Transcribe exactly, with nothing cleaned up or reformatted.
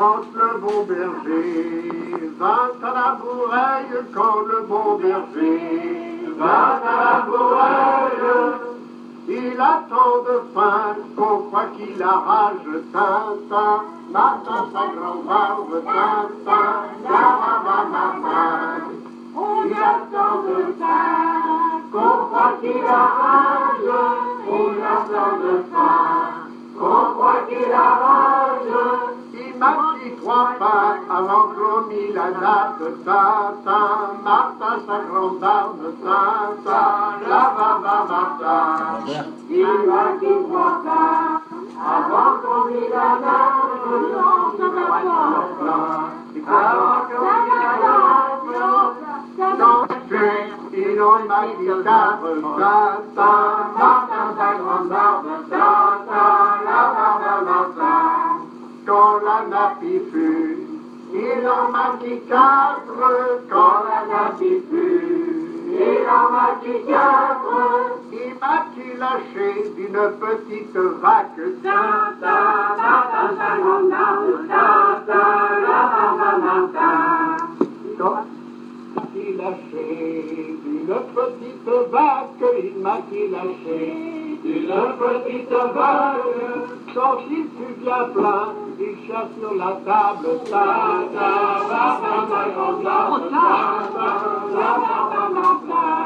quand le bon berger vint à la bourreille, quand le bon berger vint à la bourreille, il a tant de faim qu'on croit qu'il arrache Tintin, Martin sa grande barbe, Tintin, la ma ma ma ma. Il a tant de faim qu'on croit qu'il arrache, il a tant de faim qu'on croit qu'il arrache. Il m'a pris trois pains avant qu'on mit la nappe, Tintin, Martin sa grande barbe, Tintin, la ma ma Martin. Il m'a pris trois pains avant qu'on mit la nappe, avant qu'on mit la nappe, dans le chien, il en m'a dit quatre, Tintin, Martin sa grande barbe, Tintin, la ma ma Martin. Quand la nappe y fut, il en m'a dit quatre, quand la nappe y fut, il en m'a dit quatre, il m'a dit lâché d'une petite vaque, Tintin, Martin, sa grande barbe, Tintin, la ma Martin. Quand il m'a lâché d'une petite vaque, il m'a dit lâché d'une petite vaque, quand il fut bien plein, il chasse sur la table, Tintin, Martin, sa grande barbe, Tintin, la ma ma Martin.